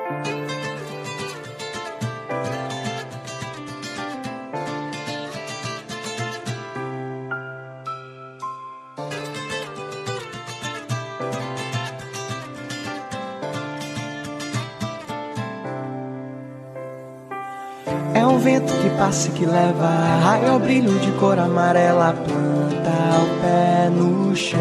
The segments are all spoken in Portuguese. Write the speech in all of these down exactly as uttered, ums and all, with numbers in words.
É um vento que passa e que leva raio ao brilho de cor amarela, planta o pé no chão.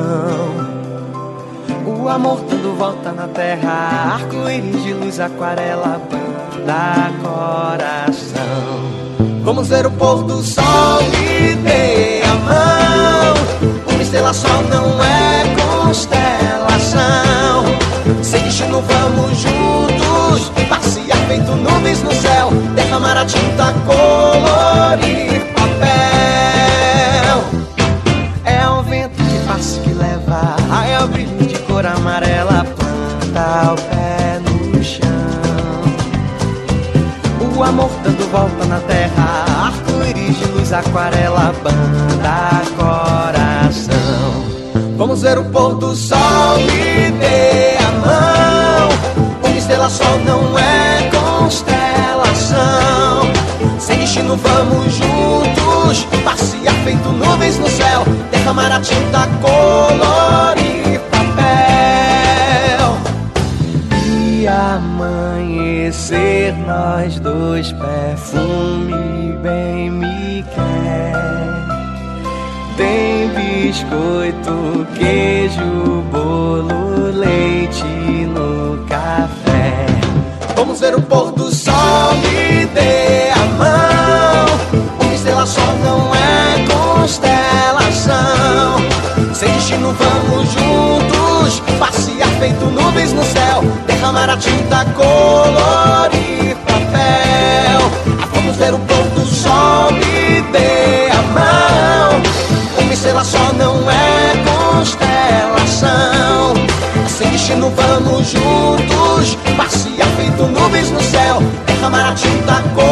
O amor dando volta na terra, arco-íris de luz, aquarela, banda coração. Vamos ver o pôr do sol e dê a mão. Uma estrela só não é constelação. Sem destino vamos juntos passear feito nuvens no céu, derramar a tinta, colorir papel. É o vento que passa e que leva raio ao brilho de cor amarela, planta o pé no chão. O amor dando volta na terra, arco-íris de luz, aquarela, banda coração. Vamos ver o pôr do sol e dê a mão. Uma estrela só não é constelação. Sem destino vamos juntos passear feito nuvens no céu, derramar a tinta, colorir papel. E amanhecer nós dois, perfume bem me quer. Tem biscoito, queijo, bolo, leite no café. Vamos ver o pôr do sol e dê a mão. Uma estrela só não é constelação. Sem destino vamos juntos passear feito nuvens no céu, derramar a tinta, colorir papel. Vamos ver o pôr do sol e dê a mão. Uma estrela só não é constelação. Sem destino vamos juntos passear feito nuvens no céu, derramar a tinta, cor